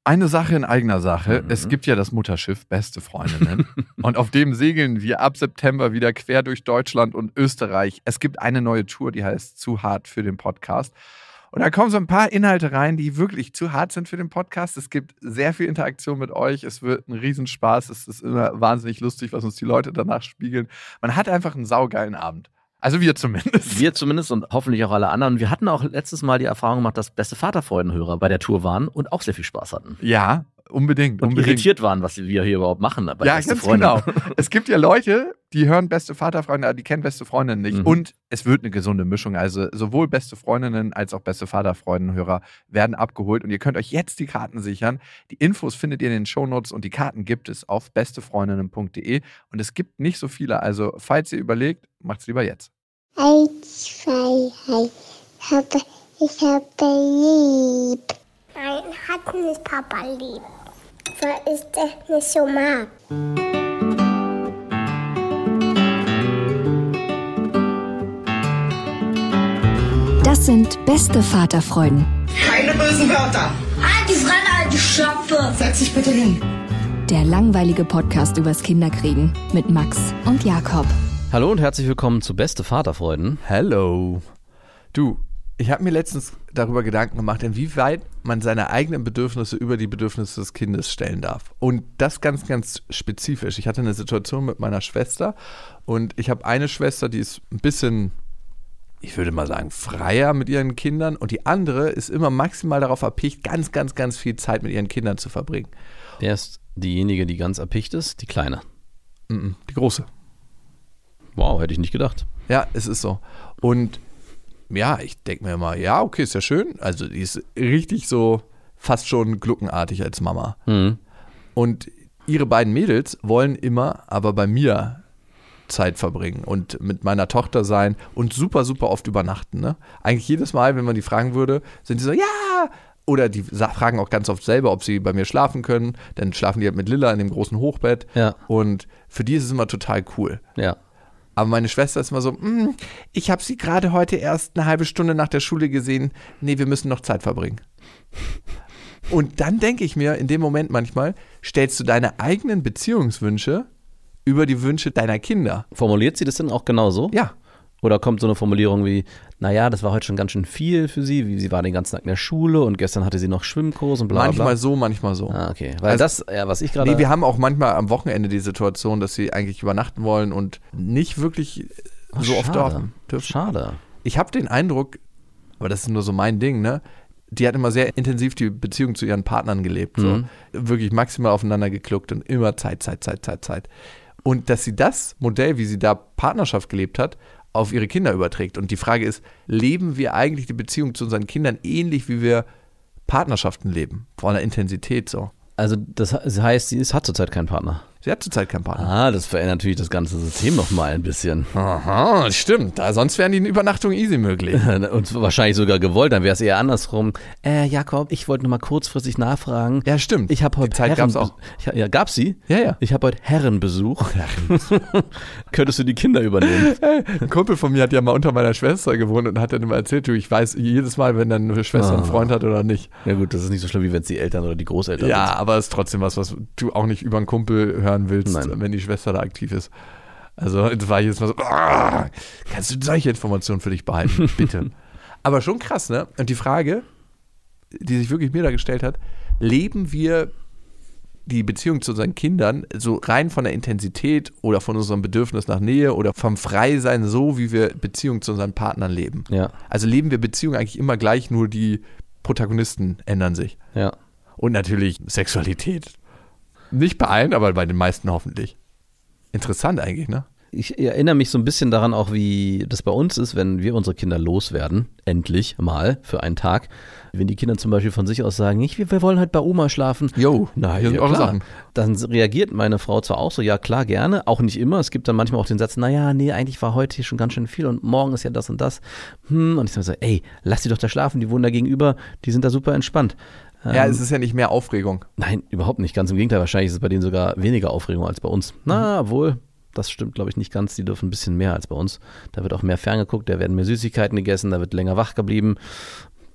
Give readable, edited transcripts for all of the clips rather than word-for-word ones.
Eine Sache in eigener Sache. Es gibt ja das Mutterschiff Beste Freundinnen. Und auf dem segeln wir ab September wieder quer durch Deutschland und Österreich. Es gibt eine neue Tour, die heißt Zu hart für den Podcast. Und da kommen so ein paar Inhalte rein, die wirklich zu hart sind für den Podcast. Es gibt sehr viel Interaktion mit euch. Es wird ein Riesenspaß. Es ist immer wahnsinnig lustig, was uns die Leute danach spiegeln. Man hat einfach einen saugeilen Abend. Also wir zumindest. Wir zumindest und hoffentlich auch alle anderen. Wir hatten auch letztes Mal die Erfahrung gemacht, dass Beste Vaterfreudenhörer bei der Tour waren und auch sehr viel Spaß hatten. Ja, unbedingt. Und irritiert waren, was wir hier überhaupt machen. Bei ja, Beste ganz Freunde. genau. Es gibt ja Leute, die hören Beste Vaterfreunde, die kennen Beste Freundinnen nicht. Und es wird eine gesunde Mischung. Also sowohl Beste Freundinnen als auch Beste Vaterfreundenhörer werden abgeholt. Und ihr könnt euch jetzt die Karten sichern. Die Infos findet ihr in den Shownotes und die Karten gibt es auf bestefreundinnen.de. Und es gibt nicht so viele. Also falls ihr überlegt, macht's lieber jetzt. Freiheit. Ich habe lieb. Nein, hat nicht Papa lieb. Weil ich das nicht so mag. Das sind Beste Vaterfreuden. Keine bösen Wörter. Halt die Fremde, alte Schöpfe. Setz dich bitte hin. Der langweilige Podcast übers Kinderkriegen mit Max und Jakob. Hallo und herzlich willkommen zu Beste Vaterfreuden. Hello. Du, ich habe mir letztens darüber Gedanken gemacht, inwieweit man seine eigenen Bedürfnisse über die Bedürfnisse des Kindes stellen darf. Und das ganz, ganz spezifisch. Ich hatte eine Situation mit meiner Schwester und ich habe eine Schwester, die ist ein bisschen, ich würde mal sagen, freier mit ihren Kindern und die andere ist immer maximal darauf erpicht, ganz, ganz, ganz viel Zeit mit ihren Kindern zu verbringen. Wer ist diejenige, die ganz erpicht ist? Die Kleine. Die Große. Wow, hätte ich nicht gedacht. Ja, es ist so. Und ja, ich denke mir immer, ja, okay, ist ja schön. Also die ist richtig so fast schon gluckenartig als Mama. Und ihre beiden Mädels wollen immer aber bei mir Zeit verbringen und mit meiner Tochter sein und super, super oft übernachten. Ne? Eigentlich jedes Mal, wenn man die fragen würde, sind die so, ja. Oder die fragen auch ganz oft selber, ob sie bei mir schlafen können. Dann schlafen die halt mit Lilla in dem großen Hochbett. Ja. Und für die ist es immer total cool. Ja. Aber meine Schwester ist immer so, ich habe sie gerade heute erst eine halbe Stunde nach der Schule gesehen. Nee, wir müssen noch Zeit verbringen. Und dann denke ich mir in dem Moment manchmal, stellst du deine eigenen Beziehungswünsche über die Wünsche deiner Kinder. Formuliert sie das denn auch genauso? Ja. Oder kommt so eine Formulierung wie, naja, das war heute schon ganz schön viel für sie, wie sie war den ganzen Tag in der Schule und gestern hatte sie noch Schwimmkurs und bla bla. Manchmal so, manchmal so. Ah, okay. Weil also, das, ja, was ich gerade... Nee, wir haben auch manchmal am Wochenende die Situation, dass sie eigentlich übernachten wollen und nicht wirklich so oft dort dürfen. Schade. Ich habe den Eindruck, aber das ist nur so mein Ding, ne? Die hat immer sehr intensiv die Beziehung zu ihren Partnern gelebt. So. Wirklich maximal aufeinander gekluckt und immer Zeit. Und dass sie das Modell, wie sie da Partnerschaft gelebt hat, auf ihre Kinder überträgt. Und die Frage ist, leben wir eigentlich die Beziehung zu unseren Kindern ähnlich, wie wir Partnerschaften leben? Von der Intensität so. Also das heißt, sie hat zurzeit keinen Partner. Sie hat zurzeit keinen Partner. Ah, das verändert natürlich das ganze System nochmal ein bisschen. Aha, stimmt. Sonst wären die Übernachtungen easy möglich. Und wahrscheinlich sogar gewollt, dann wäre es eher andersrum. Jakob, ich wollte nur mal kurzfristig nachfragen. Ja, stimmt. Ich habe heute die Zeit gab es auch. Ja, gab's sie? Ja. Ich habe heute Herrenbesuch. Könntest du die Kinder übernehmen? Ein Kumpel von mir hat ja mal unter meiner Schwester gewohnt und hat dann immer erzählt, ich weiß jedes Mal, wenn dann eine Schwester einen Freund hat oder nicht. Ja gut, das ist nicht so schlimm, wie wenn es die Eltern oder die Großeltern sind. Ja, aber es ist trotzdem was du auch nicht über einen Kumpel hören willst, Nein. wenn die Schwester da aktiv ist. Also es war jedes Mal so, kannst du solche Informationen für dich behalten, bitte. Aber schon krass, ne? Und die Frage, die sich wirklich mir da gestellt hat, leben wir die Beziehung zu unseren Kindern so rein von der Intensität oder von unserem Bedürfnis nach Nähe oder vom Freisein so, wie wir Beziehungen zu unseren Partnern leben? Ja. Also leben wir Beziehungen eigentlich immer gleich, nur die Protagonisten ändern sich. Ja. Und natürlich Sexualität. Nicht bei allen, aber bei den meisten hoffentlich. Interessant eigentlich, ne? Ich erinnere mich so ein bisschen daran auch, wie das bei uns ist, wenn wir unsere Kinder loswerden, endlich mal für einen Tag. Wenn die Kinder zum Beispiel von sich aus sagen, wir wollen halt bei Oma schlafen. Hier sind eure Sachen. Dann reagiert meine Frau zwar auch so, ja klar, gerne, auch nicht immer. Es gibt dann manchmal auch den Satz, nee, eigentlich war heute hier schon ganz schön viel und morgen ist ja das und das. Und ich sage so, lass die doch da schlafen, die wohnen da gegenüber, die sind da super entspannt. Ja, es ist ja nicht mehr Aufregung. Nein, überhaupt nicht. Ganz im Gegenteil. Wahrscheinlich ist es bei denen sogar weniger Aufregung als bei uns. Obwohl, das stimmt, glaube ich, nicht ganz. Die dürfen ein bisschen mehr als bei uns. Da wird auch mehr ferngeguckt, da werden mehr Süßigkeiten gegessen, da wird länger wach geblieben.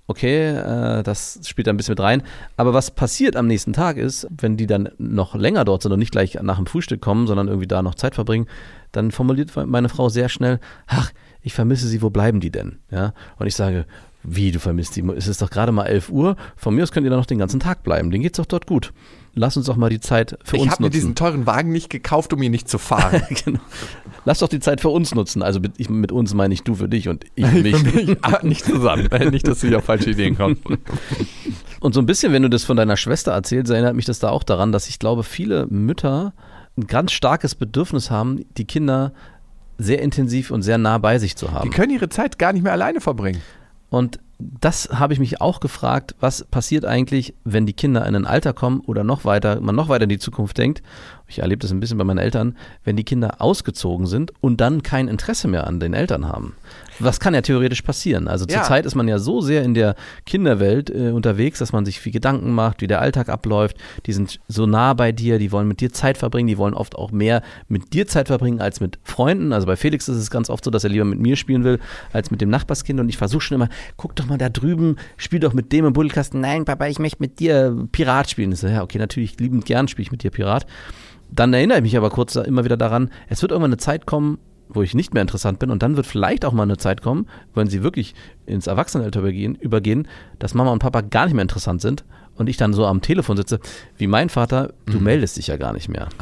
okay, das spielt da ein bisschen mit rein. Aber was passiert am nächsten Tag ist, wenn die dann noch länger dort sind und nicht gleich nach dem Frühstück kommen, sondern irgendwie da noch Zeit verbringen, dann formuliert meine Frau sehr schnell, ach, ich vermisse sie, wo bleiben die denn? Ja? Und ich sage, wie, du vermisst die? Es ist doch gerade mal 11 Uhr, von mir aus könnt ihr da noch den ganzen Tag bleiben, denen geht's doch dort gut. Lass uns doch mal die Zeit für uns nutzen. Ich habe mir diesen teuren Wagen nicht gekauft, um ihn nicht zu fahren. Genau. Lass doch die Zeit für uns nutzen. Also mit uns meine ich du für dich und ich für mich. Nicht zusammen. Nicht, dass du hier auf falsche Ideen kommst. Und so ein bisschen, wenn du das von deiner Schwester erzählst, erinnert mich das da auch daran, dass ich glaube, viele Mütter ein ganz starkes Bedürfnis haben, die Kinder sehr intensiv und sehr nah bei sich zu haben. Die können ihre Zeit gar nicht mehr alleine verbringen. Und das habe ich mich auch gefragt, was passiert eigentlich, wenn die Kinder in ein Alter kommen oder man noch weiter in die Zukunft denkt. Ich erlebe das ein bisschen bei meinen Eltern, wenn die Kinder ausgezogen sind und dann kein Interesse mehr an den Eltern haben. Was kann ja theoretisch passieren? Also zurzeit ist man ja so sehr in der Kinderwelt unterwegs, dass man sich viel Gedanken macht, wie der Alltag abläuft. Die sind so nah bei dir, die wollen mit dir Zeit verbringen, die wollen oft auch mehr mit dir Zeit verbringen als mit Freunden. Also bei Felix ist es ganz oft so, dass er lieber mit mir spielen will, als mit dem Nachbarskind. Und ich versuche schon immer, guck doch mal da drüben, spiel doch mit dem im Buddelkasten. Nein, Papa, ich möchte mit dir Pirat spielen. Ich so, ja, okay, natürlich, liebend gern spiele ich mit dir Pirat. Dann erinnere ich mich aber kurz immer wieder daran, es wird irgendwann eine Zeit kommen, wo ich nicht mehr interessant bin und dann wird vielleicht auch mal eine Zeit kommen, wenn sie wirklich ins Erwachsenenalter übergehen, dass Mama und Papa gar nicht mehr interessant sind und ich dann so am Telefon sitze, wie mein Vater, du meldest dich ja gar nicht mehr.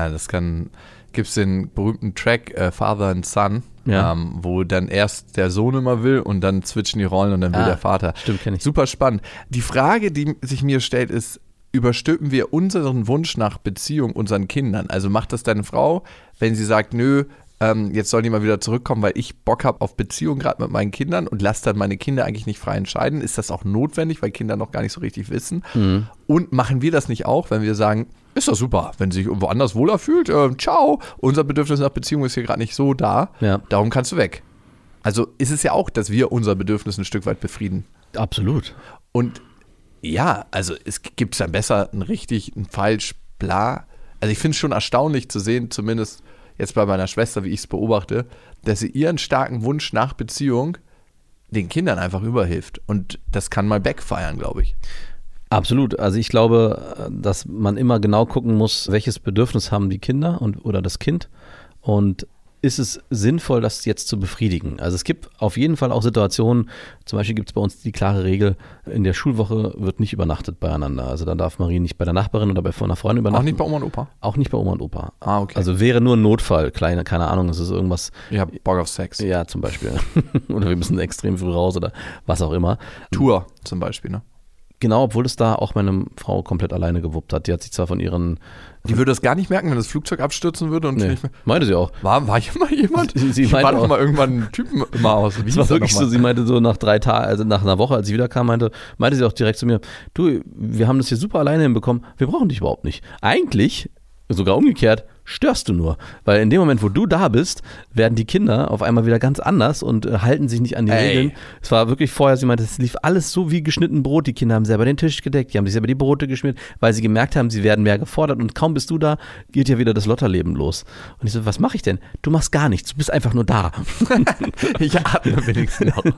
Gibt's den berühmten Track Father and Son, wo dann erst der Sohn immer will und dann switchen die Rollen und dann will der Vater. Stimmt, kenne ich. Super spannend. Die Frage, die sich mir stellt, ist, überstülpen wir unseren Wunsch nach Beziehung unseren Kindern? Also macht das deine Frau, wenn sie sagt, nö, jetzt sollen die mal wieder zurückkommen, weil ich Bock habe auf Beziehung gerade mit meinen Kindern und lasse dann meine Kinder eigentlich nicht frei entscheiden? Ist das auch notwendig, weil Kinder noch gar nicht so richtig wissen? Mhm. Und machen wir das nicht auch, wenn wir sagen, ist doch super, wenn sie sich irgendwo anders wohler fühlt, ciao, unser Bedürfnis nach Beziehung ist hier gerade nicht so da, darum kannst du weg. Also ist es ja auch, dass wir unser Bedürfnis ein Stück weit befrieden. Absolut. Und ja, also es gibt dann besser ein richtig, ein falsch, bla. Also ich finde es schon erstaunlich zu sehen, zumindest jetzt bei meiner Schwester, wie ich es beobachte, dass sie ihren starken Wunsch nach Beziehung den Kindern einfach überhilft. Und das kann mal backfiren, glaube ich. Absolut. Also ich glaube, dass man immer genau gucken muss, welches Bedürfnis haben die Kinder oder das Kind und ist es sinnvoll, das jetzt zu befriedigen? Also es gibt auf jeden Fall auch Situationen, zum Beispiel gibt es bei uns die klare Regel, in der Schulwoche wird nicht übernachtet beieinander. Also da darf Marie nicht bei der Nachbarin oder bei einer Freundin übernachten. Auch nicht bei Oma und Opa? Auch nicht bei Oma und Opa. Ah, okay. Also wäre nur ein Notfall, keine Ahnung, es ist irgendwas. Ich habe Bock auf Sex. Ja, zum Beispiel. Oder wir müssen extrem früh raus oder was auch immer. Tour zum Beispiel, ne? Genau, obwohl es da auch meine Frau komplett alleine gewuppt hat. Die hat sich zwar von ihren... Die würde das gar nicht merken, wenn das Flugzeug abstürzen würde? Und nicht mehr. Meinte sie auch. War hier mal jemand? Sie war doch mal irgendwann ein Typen immer aus. Wie das war wirklich so, sie meinte so nach 3 Tagen, also nach einer Woche, als sie wiederkam, meinte sie auch direkt zu mir, du, wir haben das hier super alleine hinbekommen, wir brauchen dich überhaupt nicht. Eigentlich, sogar umgekehrt, störst du nur. Weil in dem Moment, wo du da bist, werden die Kinder auf einmal wieder ganz anders und halten sich nicht an die Regeln. Es war wirklich vorher, sie meinte, es lief alles so wie geschnitten Brot. Die Kinder haben selber den Tisch gedeckt, die haben sich selber die Brote geschmiert, weil sie gemerkt haben, sie werden mehr gefordert und kaum bist du da, geht ja wieder das Lotterleben los. Und ich so, was mache ich denn? Du machst gar nichts, du bist einfach nur da. Ich atme wenigstens noch.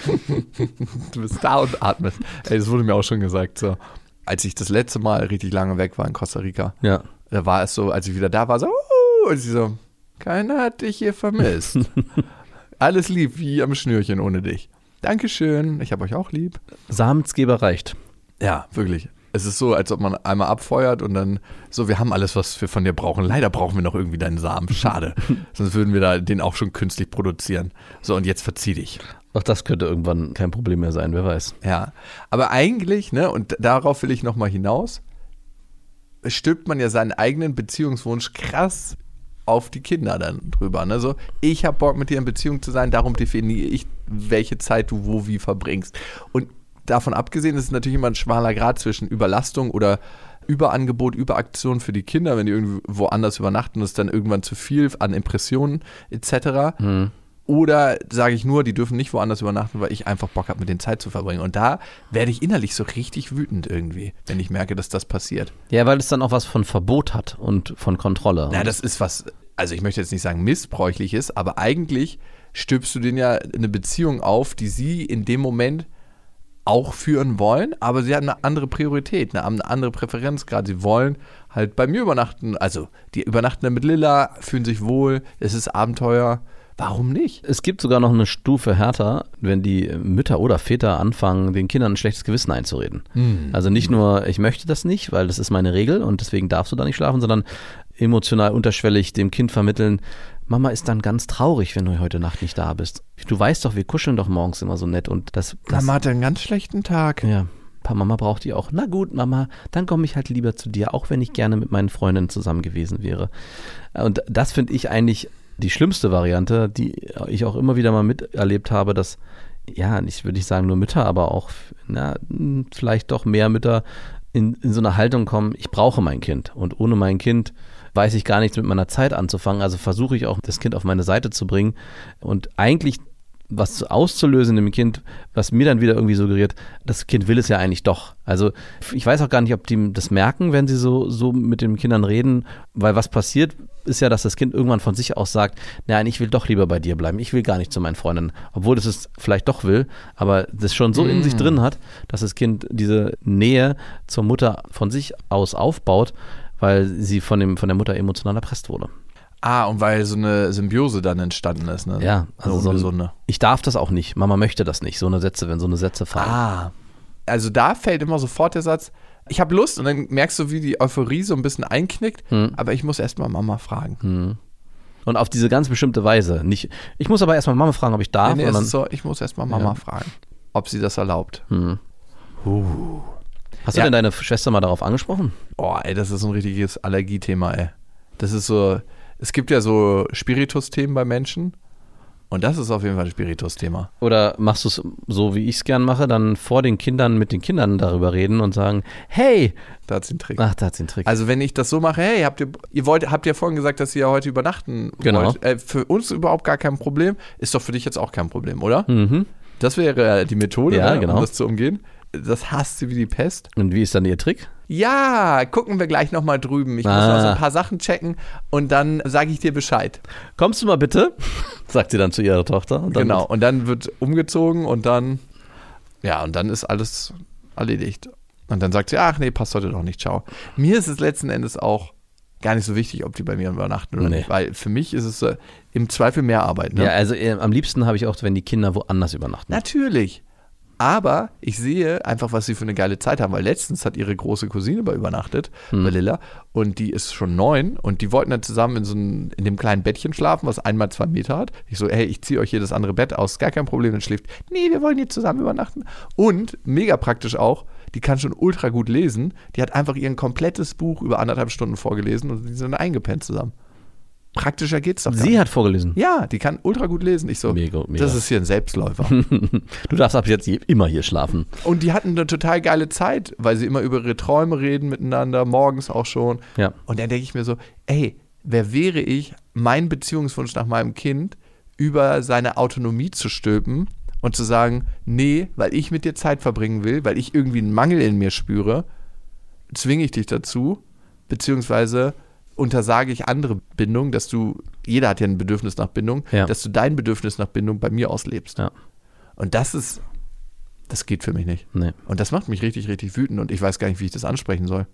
Du bist da und atmest. Das wurde mir auch schon gesagt. So. Als ich das letzte Mal richtig lange weg war in Costa Rica, da war es so, als ich wieder da war, so, und sie so, keiner hat dich hier vermisst. Alles lieb, wie am Schnürchen ohne dich. Dankeschön, ich habe euch auch lieb. Samensgeber reicht. Ja, wirklich. Es ist so, als ob man einmal abfeuert und dann so, wir haben alles, was wir von dir brauchen. Leider brauchen wir noch irgendwie deinen Samen. Schade. Sonst würden wir den auch schon künstlich produzieren. So, und jetzt verzieh dich. Auch das könnte irgendwann kein Problem mehr sein, wer weiß. Ja, aber eigentlich, ne, und darauf will ich nochmal hinaus, stülpt man ja seinen eigenen Beziehungswunsch krass auf die Kinder dann drüber. Ne? So, ich habe Bock, mit dir in Beziehung zu sein, darum definiere ich, welche Zeit du wo wie verbringst. Und davon abgesehen ist es natürlich immer ein schmaler Grad zwischen Überlastung oder Überangebot, Überaktion für die Kinder, wenn die irgendwie woanders übernachten und es dann irgendwann zu viel an Impressionen etc. Oder sage ich nur, die dürfen nicht woanders übernachten, weil ich einfach Bock habe, mit denen Zeit zu verbringen. Und da werde ich innerlich so richtig wütend irgendwie, wenn ich merke, dass das passiert. Ja, weil es dann auch was von Verbot hat und von Kontrolle. Na, das ist was, also ich möchte jetzt nicht sagen missbräuchliches, aber eigentlich stülpst du denen ja eine Beziehung auf, die sie in dem Moment auch führen wollen, aber sie haben eine andere Priorität, eine andere Präferenz gerade. Sie wollen halt bei mir übernachten. Also die übernachten dann mit Lilla, fühlen sich wohl, es ist Abenteuer. Warum nicht? Es gibt sogar noch eine Stufe härter, wenn die Mütter oder Väter anfangen, den Kindern ein schlechtes Gewissen einzureden. Also nicht nur, ich möchte das nicht, weil das ist meine Regel und deswegen darfst du da nicht schlafen, sondern emotional unterschwellig dem Kind vermitteln, Mama ist dann ganz traurig, wenn du heute Nacht nicht da bist. Du weißt doch, wir kuscheln doch morgens immer so nett und das Mama hatte einen ganz schlechten Tag. Ja, Mama braucht die auch. Na gut, Mama, dann komme ich halt lieber zu dir, auch wenn ich gerne mit meinen Freundinnen zusammen gewesen wäre. Und das finde ich eigentlich die schlimmste Variante, die ich auch immer wieder mal miterlebt habe, dass, ja, nicht würde ich sagen nur Mütter, aber auch vielleicht doch mehr Mütter in so eine Haltung kommen, ich brauche mein Kind und ohne mein Kind weiß ich gar nichts mit meiner Zeit anzufangen, also versuche ich auch, das Kind auf meine Seite zu bringen und eigentlich was auszulösen im Kind, was mir dann wieder irgendwie suggeriert, das Kind will es ja eigentlich doch. Also ich weiß auch gar nicht, ob die das merken, wenn sie so mit den Kindern reden, weil was passiert, ist ja, dass das Kind irgendwann von sich aus sagt, nein, ich will doch lieber bei dir bleiben, ich will gar nicht zu meinen Freundinnen, obwohl das es vielleicht doch will, aber das schon so in sich drin hat, dass das Kind diese Nähe zur Mutter von sich aus aufbaut, weil sie von der Mutter emotional erpresst wurde. Und weil so eine Symbiose dann entstanden ist, ne? Ja, also so ich darf das auch nicht, Mama möchte das nicht, wenn so eine Sätze fallen. Also da fällt immer sofort der Satz, ich habe Lust und dann merkst du, wie die Euphorie so ein bisschen einknickt, aber ich muss erstmal Mama fragen. Und auf diese ganz bestimmte Weise. Nicht, ich muss aber erstmal Mama fragen, ob ich darf. Nee, es ist so, ich muss erstmal Mama fragen, ob sie das erlaubt. Hast du denn deine Schwester mal darauf angesprochen? Oh, ey, das ist ein richtiges Allergiethema, ey. Das ist so, es gibt ja so Spiritus-Themen bei Menschen und das ist auf jeden Fall ein Spiritus-Thema. Oder machst du es so, wie ich es gern mache, dann vor den Kindern mit den Kindern darüber reden und sagen, hey, da hat's den Trick. Ach, da hat's den Trick. Also wenn ich das so mache, hey, habt ihr vorhin gesagt, dass ihr ja heute übernachten wollt. Für uns überhaupt gar kein Problem, ist doch für dich jetzt auch kein Problem, oder? Das wäre die Methode, um das zu umgehen. Das hasst sie wie die Pest. Und wie ist dann ihr Trick? Ja, gucken wir gleich nochmal drüben. Ich muss noch so ein paar Sachen checken und dann sage ich dir Bescheid. Kommst du mal bitte? Sagt sie dann zu ihrer Tochter. Und dann wird umgezogen und dann ist alles erledigt. Und dann sagt sie, ach nee, passt heute doch nicht, ciao. Mir ist es letzten Endes auch gar nicht so wichtig, ob die bei mir übernachten oder nicht, weil für mich ist es im Zweifel mehr Arbeit. Ne? Ja, also am liebsten habe ich auch, wenn die Kinder woanders übernachten. Natürlich. Aber ich sehe einfach, was sie für eine geile Zeit haben, weil letztens hat ihre große Cousine übernachtet, bei Lilla, und die ist schon 9 und die wollten dann zusammen in dem kleinen Bettchen schlafen, was 1x2 Meter hat. Ich so, hey, ich ziehe euch hier das andere Bett aus, gar kein Problem, dann schläft. Nee, wir wollen hier zusammen übernachten. Und mega praktisch auch, die kann schon ultra gut lesen, die hat einfach ihr komplettes Buch über 1,5 Stunden vorgelesen und die sind eingepennt zusammen. Praktischer geht's doch gar nicht. Sie hat vorgelesen? Ja, die kann ultra gut lesen. Ich so, mega. Das ist hier ein Selbstläufer. Du darfst ab jetzt immer hier schlafen. Und die hatten eine total geile Zeit, weil sie immer über ihre Träume reden miteinander, morgens auch schon. Ja. Und dann denke ich mir so, ey, wer wäre ich, meinen Beziehungswunsch nach meinem Kind über seine Autonomie zu stülpen und zu sagen, nee, weil ich mit dir Zeit verbringen will, weil ich irgendwie einen Mangel in mir spüre, zwinge ich dich dazu, beziehungsweise untersage ich andere Bindung, jeder hat ja ein Bedürfnis nach Bindung, dass du dein Bedürfnis nach Bindung bei mir auslebst. Ja. Und das geht für mich nicht. Nee. Und das macht mich richtig, richtig wütend und ich weiß gar nicht, wie ich das ansprechen soll.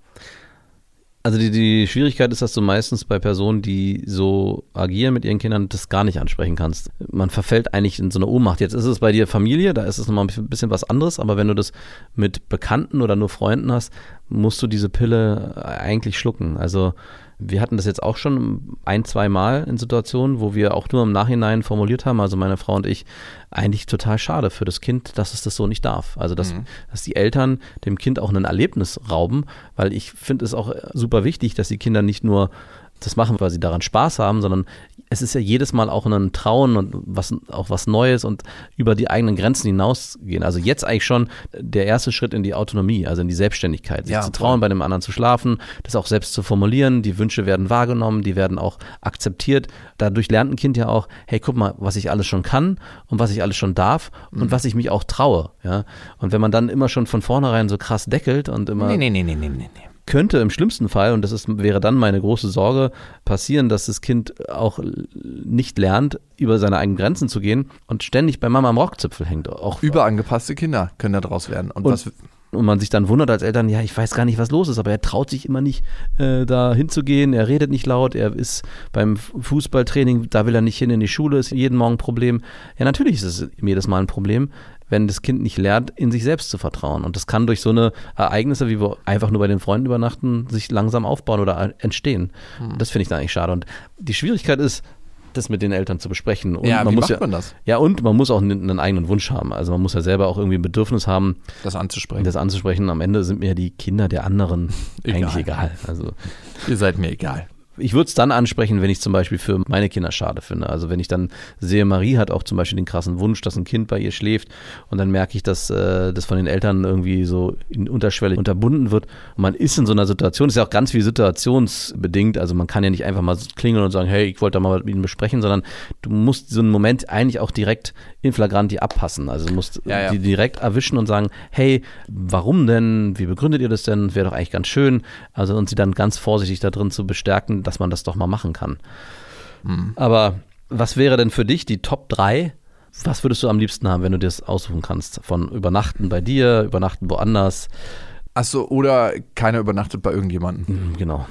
Also die Schwierigkeit ist, dass du meistens bei Personen, die so agieren mit ihren Kindern, das gar nicht ansprechen kannst. Man verfällt eigentlich in so eine Ohnmacht. Jetzt ist es bei dir Familie, da ist es nochmal ein bisschen was anderes, aber wenn du das mit Bekannten oder nur Freunden hast, musst du diese Pille eigentlich schlucken. Also wir hatten das jetzt auch schon 1-2 Mal in Situationen, wo wir auch nur im Nachhinein formuliert haben, also meine Frau und ich, eigentlich total schade für das Kind, dass es das so nicht darf. Also dass die Eltern dem Kind auch ein Erlebnis rauben, weil ich finde es auch super wichtig, dass die Kinder nicht nur das machen, weil sie daran Spaß haben, sondern es ist ja jedes Mal auch ein Trauen und was Neues und über die eigenen Grenzen hinausgehen. Also jetzt eigentlich schon der erste Schritt in die Autonomie, also in die Selbstständigkeit. Sich zu trauen, bei dem anderen zu schlafen, das auch selbst zu formulieren. Die Wünsche werden wahrgenommen, die werden auch akzeptiert. Dadurch lernt ein Kind ja auch, hey, guck mal, was ich alles schon kann und was ich alles schon darf und was ich mich auch traue. Ja? Und wenn man dann immer schon von vornherein so krass deckelt und immer... Nee. könnte im schlimmsten Fall, und wäre dann meine große Sorge, passieren, dass das Kind auch nicht lernt, über seine eigenen Grenzen zu gehen und ständig bei Mama am Rockzipfel hängt. Auch Überangepasste Kinder können da draus werden. Und man sich dann wundert als Eltern, ja, ich weiß gar nicht, was los ist, aber er traut sich immer nicht, da hinzugehen, er redet nicht laut, er ist beim Fußballtraining, da will er nicht hin in die Schule, ist jeden Morgen ein Problem. Ja, natürlich ist es jedes Mal ein Problem, wenn das Kind nicht lernt, in sich selbst zu vertrauen. Und das kann durch so eine Ereignisse, wie wir einfach nur bei den Freunden übernachten, sich langsam aufbauen oder entstehen. Das finde ich dann eigentlich schade. Und die Schwierigkeit ist, das mit den Eltern zu besprechen. Und ja, wie macht man das? Ja, und man muss auch einen eigenen Wunsch haben. Also man muss ja selber auch irgendwie ein Bedürfnis haben, das anzusprechen. Am Ende sind mir die Kinder der anderen eigentlich egal. Also ihr seid mir egal. Ich würde es dann ansprechen, wenn ich zum Beispiel für meine Kinder schade finde. Also wenn ich dann sehe, Marie hat auch zum Beispiel den krassen Wunsch, dass ein Kind bei ihr schläft und dann merke ich, dass das von den Eltern irgendwie so in Unterschwelle unterbunden wird. Und man ist in so einer Situation, das ist ja auch ganz viel situationsbedingt, also man kann ja nicht einfach mal klingeln und sagen, hey, ich wollte da mal mit Ihnen besprechen, sondern du musst so einen Moment eigentlich auch direkt in flagranti abpassen. Also du musst die direkt erwischen und sagen, hey, warum denn? Wie begründet ihr das denn? Wäre doch eigentlich ganz schön. Also und sie dann ganz vorsichtig da drin zu bestärken, dass man das doch mal machen kann. Aber was wäre denn für dich die Top 3? Was würdest du am liebsten haben, wenn du dir das aussuchen kannst? Von übernachten bei dir, übernachten woanders? Achso, oder keiner übernachtet bei irgendjemandem. Genau.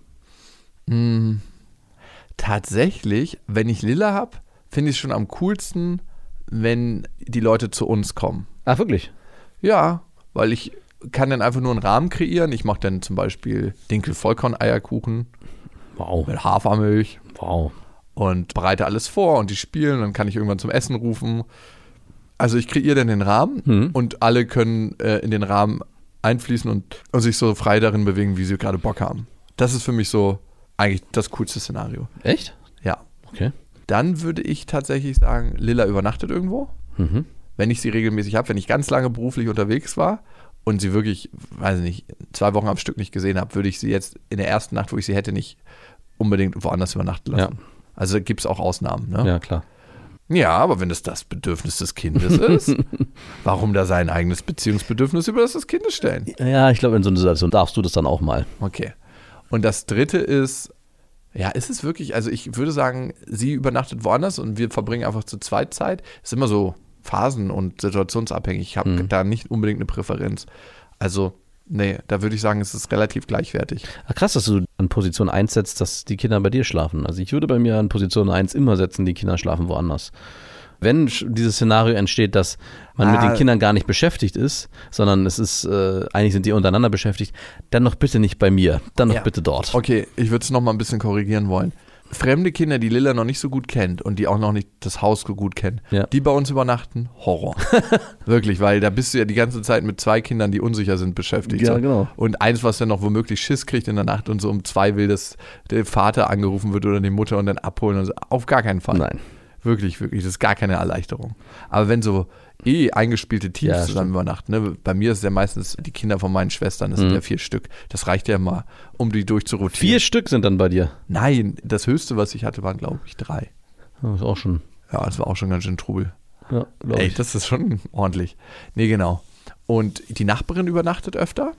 Tatsächlich, wenn ich Lilla habe, finde ich es schon am coolsten, wenn die Leute zu uns kommen. Ach, wirklich? Ja, weil ich kann dann einfach nur einen Rahmen kreieren. Ich mache dann zum Beispiel Dinkel-Vollkorn-Eierkuchen. Wow. Mit Hafermilch. Wow. Und bereite alles vor und die spielen. Dann kann ich irgendwann zum Essen rufen. Also ich kreiere dann den Rahmen und alle können in den Rahmen einfließen und sich so frei darin bewegen, wie sie gerade Bock haben. Das ist für mich so eigentlich das coolste Szenario. Echt? Ja. Okay. Dann würde ich tatsächlich sagen, Lilla übernachtet irgendwo. Wenn ich sie regelmäßig habe, wenn ich ganz lange beruflich unterwegs war und sie wirklich, weiß ich nicht, 2 Wochen am Stück nicht gesehen habe, würde ich sie jetzt in der ersten Nacht, wo ich sie hätte, nicht unbedingt woanders übernachten lassen. Ja. Also gibt es auch Ausnahmen. Ne? Ja, klar. Ja, aber wenn es das Bedürfnis des Kindes ist, warum da sein eigenes Beziehungsbedürfnis über das des Kindes stellen? Ja, ich glaube, in so einer Situation darfst du das dann auch mal. Okay. Und das Dritte ist, ja, ist es wirklich, also ich würde sagen, sie übernachtet woanders und wir verbringen einfach zu zweit Zeit. Ist immer so phasen- und situationsabhängig. Ich habe da nicht unbedingt eine Präferenz. Also, nee, da würde ich sagen, es ist relativ gleichwertig. Ach, krass, dass du an Position 1 setzt, dass die Kinder bei dir schlafen. Also ich würde bei mir an Position 1 immer setzen, die Kinder schlafen woanders. Wenn dieses Szenario entsteht, dass man mit den Kindern gar nicht beschäftigt ist, sondern es ist, eigentlich sind die untereinander beschäftigt, dann doch bitte nicht bei mir, dann doch bitte dort. Okay, ich würde es nochmal ein bisschen korrigieren wollen. Fremde Kinder, die Lilla noch nicht so gut kennt und die auch noch nicht das Haus so gut kennen, die bei uns übernachten, Horror. Wirklich, weil da bist du ja die ganze Zeit mit 2 Kindern, die unsicher sind, beschäftigt. Ja, genau. Und eins, was dann noch womöglich Schiss kriegt in der Nacht und so um 2 will, dass der Vater angerufen wird oder die Mutter und dann abholen und so. Auf gar keinen Fall. Nein. Wirklich, wirklich, das ist gar keine Erleichterung. Aber wenn so eingespielte Teams zusammen übernachten, ne? Bei mir ist es ja meistens die Kinder von meinen Schwestern, das sind ja 4 Stück. Das reicht ja mal, um die durchzurotieren. 4 Stück sind dann bei dir? Nein, das höchste, was ich hatte, waren, glaube ich, 3. Das ist auch schon. Ja, das war auch schon ganz schön Trubel. Ja, glaube ich. Das ist schon ordentlich. Nee, genau. Und die Nachbarin übernachtet öfter.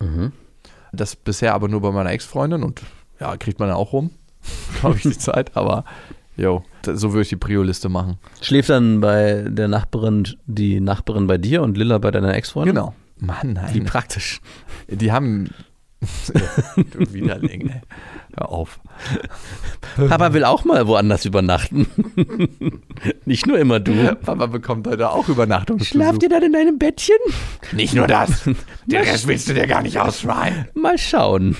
Das bisher aber nur bei meiner Ex-Freundin und ja, kriegt man ja auch rum, glaube ich, die Zeit, aber so würde ich die Prio-Liste machen. Schläft dann bei der Nachbarin die Nachbarin bei dir und Lilla bei deiner Ex-Freundin? Genau. Mann, nein. Wie praktisch. Die haben du Widerling, ey. Hör auf. Papa will auch mal woanders übernachten. Nicht nur immer du. Papa bekommt heute auch Übernachtungsbesuch. Schlaft ihr dann in einem Bettchen? Nicht nur das. Den Rest willst du dir gar nicht ausschreien. Mal schauen.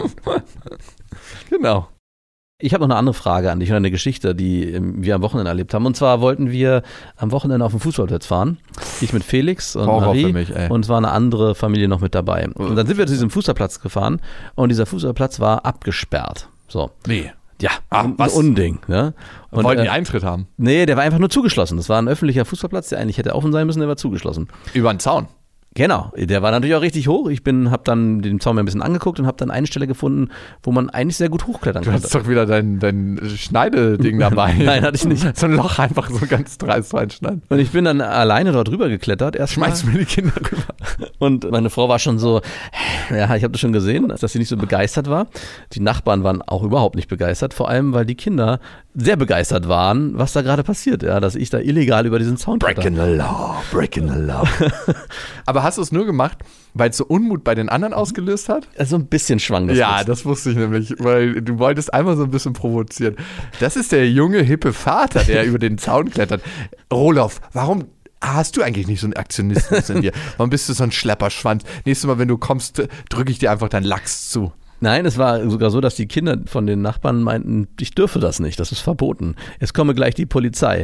Genau. Ich habe noch eine andere Frage an dich und eine Geschichte, die wir am Wochenende erlebt haben. Und zwar wollten wir am Wochenende auf den Fußballplatz fahren. Ich mit Felix und Horror Marie. für mich, ey. Und es war eine andere Familie noch mit dabei. Und dann sind wir zu diesem Fußballplatz gefahren und dieser Fußballplatz war abgesperrt. So. Nee. Ja, ein Unding. Ne? Und, wollten die Eintritt haben? Nee, der war einfach nur zugeschlossen. Das war ein öffentlicher Fußballplatz, der eigentlich hätte offen sein müssen, der war zugeschlossen. Über den Zaun? Genau, der war natürlich auch richtig hoch. Ich habe dann den Zaun mir ein bisschen angeguckt und habe dann eine Stelle gefunden, wo man eigentlich sehr gut hochklettern Du konnte. hast doch wieder dein Schneideding dabei. Nein, hatte ich nicht. So ein Loch einfach so ganz dreist reinschneiden. Und ich bin dann alleine dort rüber geklettert. Schmeiß mir die Kinder rüber. Und meine Frau war schon so, ja, ich habe das schon gesehen, dass sie nicht so begeistert war. Die Nachbarn waren auch überhaupt nicht begeistert, vor allem, weil die Kinder sehr begeistert waren, was da gerade passiert, ja, dass ich da illegal über diesen Zaun kletter. Breaking the law. Aber hast du es nur gemacht, weil es so Unmut bei den anderen ausgelöst hat? Also ein bisschen schwang das. Ja, jetzt. das wusste ich nämlich, weil du wolltest einmal so ein bisschen provozieren. Das ist der junge, hippe Vater, der über den Zaun klettert. Roloff, warum hast du eigentlich nicht so einen Aktionismus in dir? Warum bist du so ein Schlepperschwanz? Nächstes Mal, wenn du kommst, drücke ich dir einfach deinen Lachs zu. Nein, es war sogar so, dass die Kinder von den Nachbarn meinten, ich dürfe das nicht, das ist verboten. Es komme gleich die Polizei.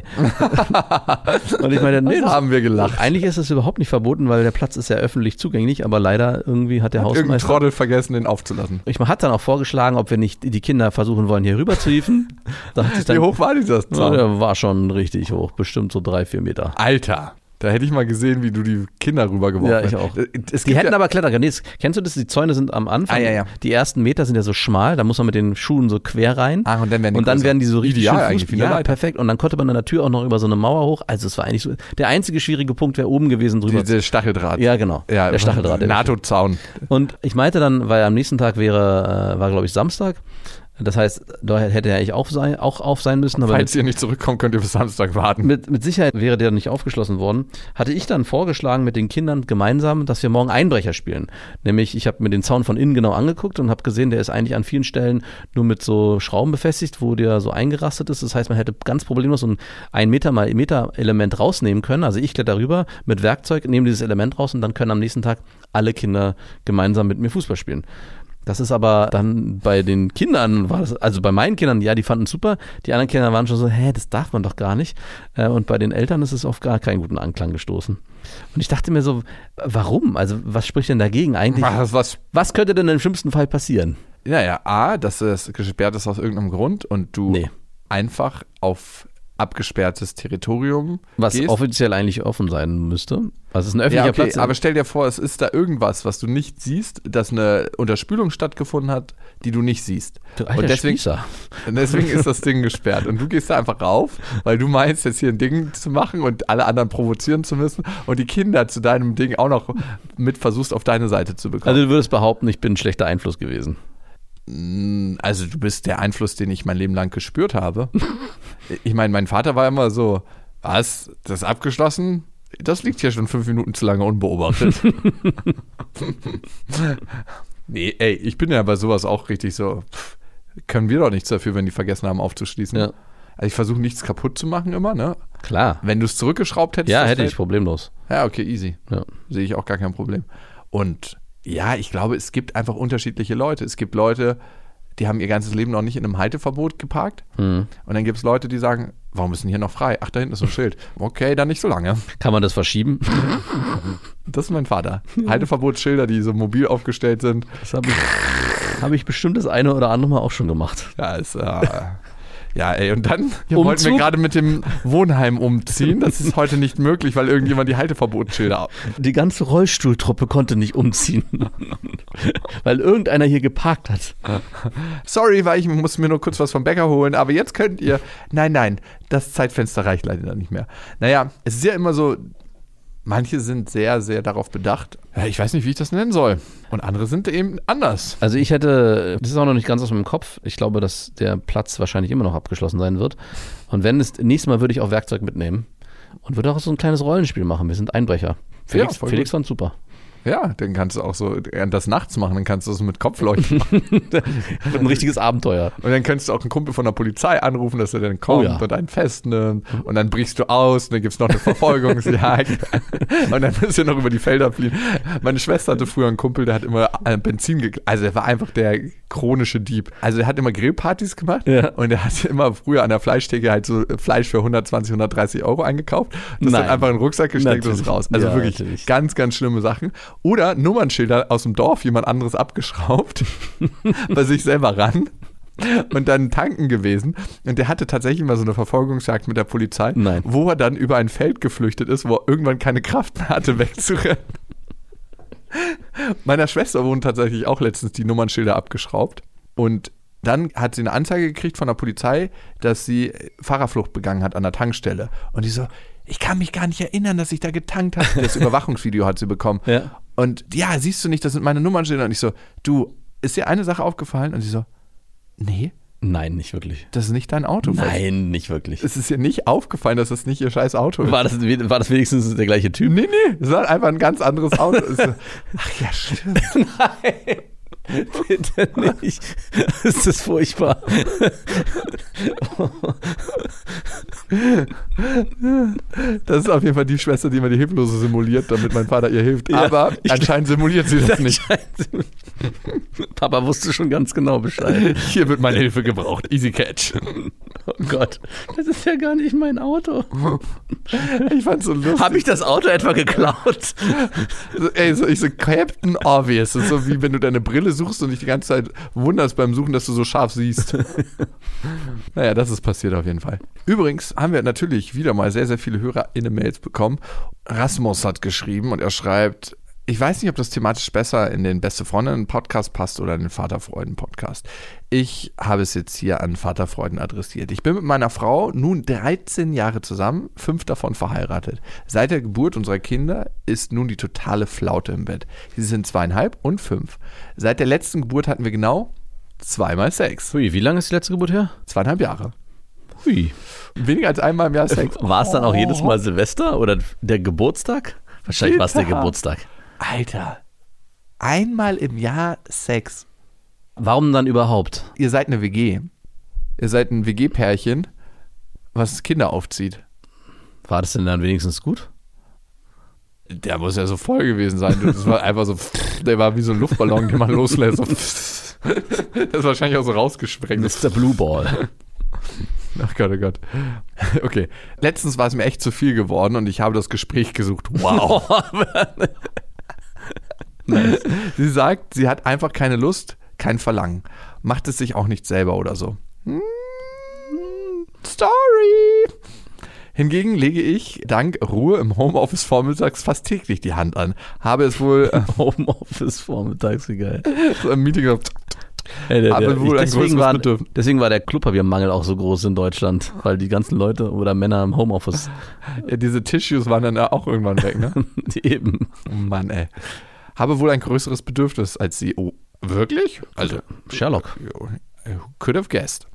Und ich meine, nee, das haben wir gelacht. Eigentlich ist es überhaupt nicht verboten, weil der Platz ist ja öffentlich zugänglich, aber leider irgendwie hat der Irgendein Hausmeister... Trottel vergessen, den aufzulassen. Ich hat dann auch vorgeschlagen, ob wir nicht die Kinder versuchen wollen, hier rüber zu hieven. Wie hoch war dieser Ja, Zaun? der war schon richtig hoch, bestimmt so 3-4 Meter. Alter, da hätte ich mal gesehen, wie du die Kinder rübergeworfen Ja, hast. ich auch. Es Die gibt hätten ja, aber klettern können. Kennst du das? Die Zäune sind am Anfang. Ja. Die ersten Meter sind ja so schmal, da muss man mit den Schuhen so quer rein. und dann werden die größer. werden die so richtig Ideal schön eigentlich, wie eine Ja, Leiter. perfekt. Und dann konnte man an der Tür auch noch über so eine Mauer hoch. Also es war eigentlich so, der einzige schwierige Punkt wäre oben gewesen drüber. Diese Stacheldraht. Ja, genau. Ja, der Stacheldraht. der NATO-Zaun. Und ich meinte dann, weil am nächsten Tag war glaube ich Samstag. Das heißt, da hätte er eigentlich auch auf sein müssen. Aber Falls ihr nicht zurückkommt, könnt ihr bis Samstag warten. mit Sicherheit wäre der nicht aufgeschlossen worden. Hatte ich dann vorgeschlagen mit den Kindern gemeinsam, dass wir morgen Einbrecher spielen. Nämlich, ich habe mir den Zaun von innen genau angeguckt und habe gesehen, der ist eigentlich an vielen Stellen nur mit so Schrauben befestigt, wo der so eingerastet ist. Das heißt, man hätte ganz problemlos so ein 1 Meter mal Meter Element rausnehmen können. Also ich kletter rüber mit Werkzeug, nehme dieses Element raus und dann können am nächsten Tag alle Kinder gemeinsam mit mir Fußball spielen. Das ist aber dann bei den Kindern, also bei meinen Kindern, ja, die fanden es super. Die anderen Kinder waren schon so, das darf man doch gar nicht. Und bei den Eltern ist es auf gar keinen guten Anklang gestoßen. Und ich dachte mir so, warum? Also was spricht denn dagegen eigentlich? Was könnte denn im schlimmsten Fall passieren? Ja, A, dass es gesperrt ist aus irgendeinem Grund und du einfach auf abgesperrtes Territorium Was gehst. offiziell eigentlich offen sein müsste. Also es ist ein öffentlicher Platz. Aber stell dir vor, es ist da irgendwas, was du nicht siehst, dass eine Unterspülung stattgefunden hat, die du nicht siehst. Du alter Und deswegen ist das Ding gesperrt. Und du gehst da einfach rauf, weil du meinst, jetzt hier ein Ding zu machen und alle anderen provozieren zu müssen und die Kinder zu deinem Ding auch noch mit versuchst, auf deine Seite zu bekommen. Also du würdest behaupten, ich bin ein schlechter Einfluss gewesen. Also du bist der Einfluss, den ich mein Leben lang gespürt habe. Ich meine, mein Vater war immer so, was, das ist abgeschlossen? Das liegt hier schon 5 Minuten zu lange unbeobachtet. Nee, ey, ich bin ja bei sowas auch richtig so, können wir doch nichts dafür, wenn die vergessen haben aufzuschließen. Ja. Also ich versuche nichts kaputt zu machen immer, ne? Klar. Wenn du es zurückgeschraubt hättest. Ja, das hätte Feld- ich, problemlos. Ja, okay, easy. Ja. Sehe ich auch gar kein Problem. Und ja, ich glaube, es gibt einfach unterschiedliche Leute. Es gibt Leute, die haben ihr ganzes Leben noch nicht in einem Halteverbot geparkt. Und dann gibt es Leute, die sagen, warum ist denn hier noch frei? Ach, da hinten ist so ein Schild. Okay, dann nicht so lange. Kann man das verschieben? Das ist mein Vater. Halteverbotsschilder, die so mobil aufgestellt sind. Das habe ich bestimmt das eine oder andere Mal auch schon gemacht. Ja, ja, ey, und dann Umzug? wollten wir gerade mit dem Wohnheim umziehen. Das ist heute nicht möglich, weil irgendjemand die Halteverbotsschilder Die ganze Rollstuhltruppe konnte nicht umziehen, weil irgendeiner hier geparkt hat. Sorry, weil ich muss mir nur kurz was vom Bäcker holen, aber jetzt könnt ihr. Nein, das Zeitfenster reicht leider nicht mehr. Naja, es ist ja immer so, manche sind sehr, sehr darauf bedacht. Ja, ich weiß nicht, wie ich das nennen soll. Und andere sind eben anders. Also das ist auch noch nicht ganz aus meinem Kopf. Ich glaube, dass der Platz wahrscheinlich immer noch abgeschlossen sein wird. Und wenn es, nächstes Mal würde ich auch Werkzeug mitnehmen und würde auch so ein kleines Rollenspiel machen. Wir sind Einbrecher. Felix fand super. Ja, dann kannst du auch so das nachts machen, dann kannst du es mit Kopfleuchten machen. Ein richtiges Abenteuer. Und dann könntest du auch einen Kumpel von der Polizei anrufen, dass er dann kommt und einen festnimmt. Und dann brichst du aus und dann gibt es noch eine Verfolgungsjagd. Und dann müsst ihr noch über die Felder fliehen. Meine Schwester hatte früher einen Kumpel, der hat immer Benzin also er war einfach der chronische Dieb. Also er hat immer Grillpartys gemacht und er hat immer früher an der Fleischtheke halt so Fleisch für 120, 130 € eingekauft. Das dann einfach in den Rucksack gesteckt und ist raus. Also wirklich ganz, ganz schlimme Sachen. Oder Nummernschilder aus dem Dorf, jemand anderes abgeschraubt, bei sich selber ran und dann tanken gewesen. Und der hatte tatsächlich mal so eine Verfolgungsjagd mit der Polizei, wo er dann über ein Feld geflüchtet ist, wo er irgendwann keine Kraft mehr hatte, wegzurennen. Meiner Schwester wurden tatsächlich auch letztens die Nummernschilder abgeschraubt. Und dann hat sie eine Anzeige gekriegt von der Polizei, dass sie Fahrerflucht begangen hat an der Tankstelle. Und die so, ich kann mich gar nicht erinnern, dass ich da getankt habe. Das Überwachungsvideo hat sie bekommen. Ja. Und ja, siehst du nicht, das sind meine Nummernschilder. Und ich so, du, ist dir eine Sache aufgefallen? Und sie so, nee. Nein, nicht wirklich. Das ist nicht dein Auto. Nein, nicht wirklich. Es ist ihr nicht aufgefallen, dass das nicht ihr scheiß Auto ist. War das wenigstens der gleiche Typ? Nee, es war einfach ein ganz anderes Auto. Ach ja, stimmt. Nein. Bitte nicht. Das ist furchtbar. Das ist auf jeden Fall die Schwester, die immer die Hilflose simuliert, damit mein Vater ihr hilft. Aber anscheinend simuliert sie das nicht. Papa wusste schon ganz genau Bescheid. Hier wird meine Hilfe gebraucht. Easy catch. Oh Gott, das ist ja gar nicht mein Auto. Ich fand's so lustig. Habe ich das Auto etwa geklaut? Ich so Captain Obvious. Das ist so wie wenn du deine Brille suchst und dich die ganze Zeit wunderst beim Suchen, dass du so scharf siehst. Naja, das ist passiert auf jeden Fall. Übrigens haben wir natürlich wieder mal sehr, sehr viele HörerInnen-Mails bekommen. Rasmus hat geschrieben und er schreibt, ich weiß nicht, ob das thematisch besser in den Beste-Freundinnen-Podcast passt oder in den Vaterfreuden-Podcast. Ich habe es jetzt hier an Vaterfreuden adressiert. Ich bin mit meiner Frau nun 13 Jahre zusammen, 5 davon verheiratet. Seit der Geburt unserer Kinder ist nun die totale Flaute im Bett. Sie sind 2,5 und 5. Seit der letzten Geburt hatten wir genau 2-mal Sex. Hui, wie lange ist die letzte Geburt her? 2,5 Jahre. Hui. Weniger als einmal im Jahr Sex. War es dann auch jedes Mal Silvester oder der Geburtstag? Wahrscheinlich war es der Geburtstag. Alter, einmal im Jahr Sex. Warum dann überhaupt? Ihr seid eine WG. Ihr seid ein WG-Pärchen, was Kinder aufzieht. War das denn dann wenigstens gut? Der muss ja so voll gewesen sein. Das war einfach so, der war wie so ein Luftballon, den man loslässt. Das ist wahrscheinlich auch so rausgesprengt. Mr. Blue Ball. Ach Gott, oh Gott. Okay. Letztens war es mir echt zu viel geworden und ich habe das Gespräch gesucht. Wow. Nice. Sie sagt, sie hat einfach keine Lust, kein Verlangen. Macht es sich auch nicht selber oder so. Story. Hingegen lege ich dank Ruhe im Homeoffice vormittags fast täglich die Hand an. Habe es wohl Homeoffice vormittags, wie geil. So im Meeting gesagt, deswegen war der Klopapiermangel auch so groß in Deutschland, weil die ganzen Leute oder Männer im Homeoffice. Ja, diese Tissues waren dann auch irgendwann weg, ne? Eben. Oh Mann, ey. Habe wohl ein größeres Bedürfnis als sie. Oh, wirklich? Also, Sherlock. Could have guessed.